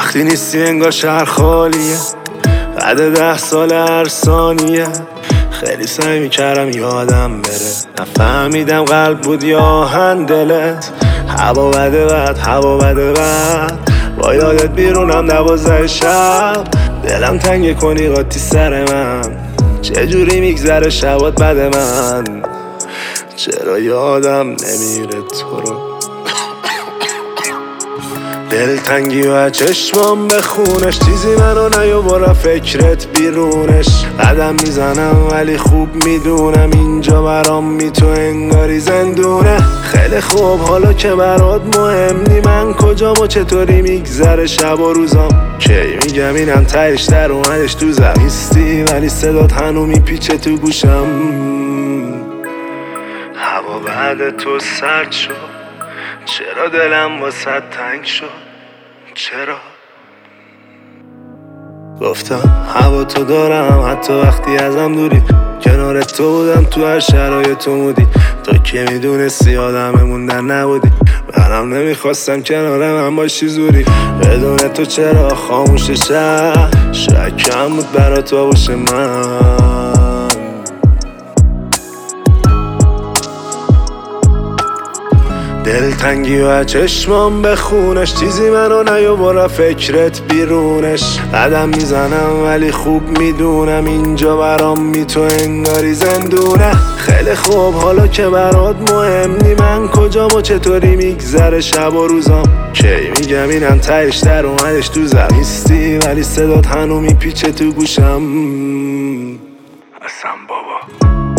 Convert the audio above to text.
وقتی نیستی انگار شهر خالیه، بعد 10 سال هر ثانیه. خیلی سعی میکردم یادم بره، نفهمیدم قلب بود یا آهن دلت. هوا بده بد، هوا بده بد، با یادت بیرونم 12 شب. دلم تنگ کنی قاطی سر من، چجوری میگذره شبات بد من. چرا یادم نمیره تو رو، دلتنگی و چشمام به خونش. چیزی منو نیاورد فکرت بیرونش. قدم میزنم ولی خوب میدونم اینجا برام تو انگاری زندونه. خیلی خوب حالا که برات مهم نی من کجام و چطوری میگذره شب و روزام. کی میگم اینم تهش در اومدش تو زمیستی، ولی صدات هنو میپیچه تو گوشم. هوا بعد تو سرد شد، چرا دلم واسه تنگ شد، چرا؟ گفتم هوا تو دارم حتی وقتی ازم دوری. کنار تو بودم تو هر شرایط و مودی. تو که میدونستی آدممون در نبودی، منم نمیخواستم کنار من باشی زوری. بدون تو چرا خاموش شهر، شکم بود برا تو باشه من. دلتنگی و چشمام به خونش. چیزی منو نیاورد فکرت بیرونش. قدم میزنم ولی خوب میدونم اینجا برام تو انگاری زندونه. خیلی خوب حالا که برات مهم نی من کجام و چطوری میگذره شب و روزام. کی میگم اینم تهش در اومدش تو زمیستی، ولی صدات هنو میپیچه تو گوشم. اصلا بابا